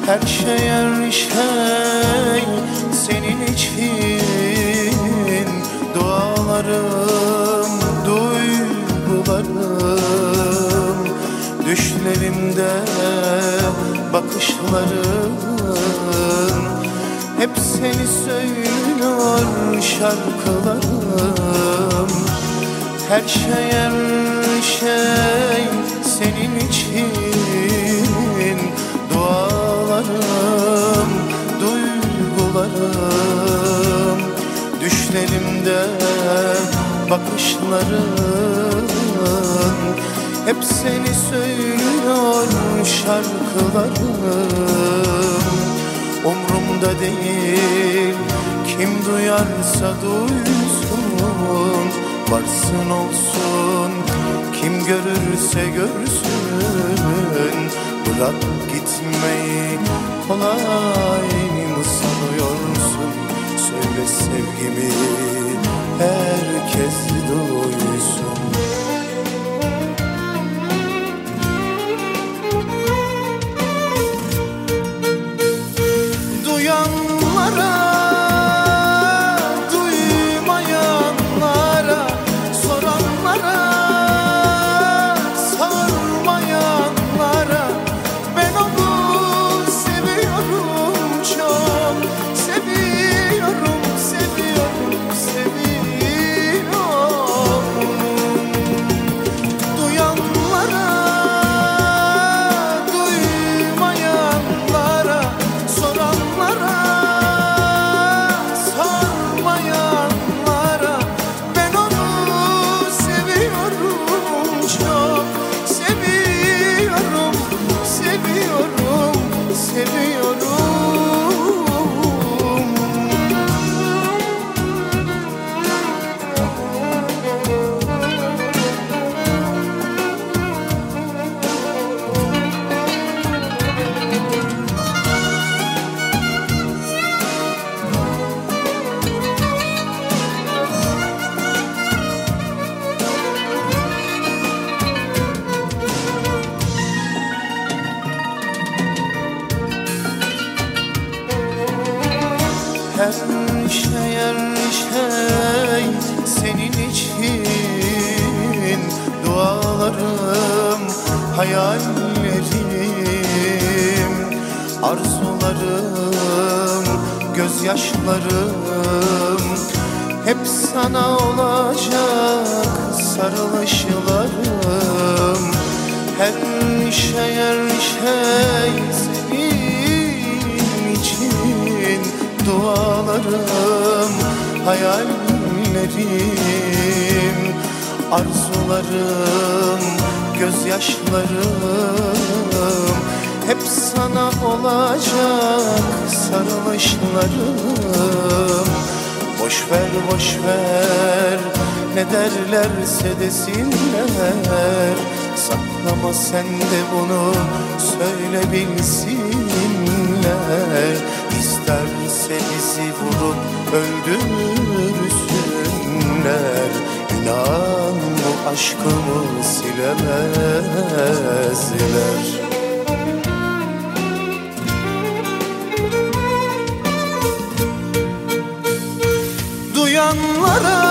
Her şey her şey senin için. Dualarım, duygularım, düşlerimde bakışların hep seni söylüyor şarkılarım. Her şey her şey senin için. Dualarım, duygularım, düşlerimde bakışların hep seni söylüyor şarkılarım. Umrumda değil kim duyarsa duysun, varsın olsun kim görürse görsün. Bırak gitmeyi kolay mı sanıyorsun? Söyle sevgimi herkes duysun. Duyanlara, duymayanlara, soranlara, sormayanlara, ben onu seviyorum çok, seviyorum, seviyorum, seviyorum. Duyanlara, duymayanlara, soranlara, sormayanlara, ben onu seviyorum çok, seviyorum, seviyorum, seviyorum. Her şey her şey senin için. Dualarım, hayallerim, arzularım, gözyaşlarım hep sana olacak sarılışlarım. Her şey her şey senin için. Dualarım, hayallerim, arzularım, gözyaşlarım hep sana olacak sarılışlarım. Boş ver, boş ver, ne derlerse desinler. Saklama sen de bunu, söyle bilsinler. İsterse bizi vurup öldürsünler. İnan bu aşkımı silemezler. Duyanlara,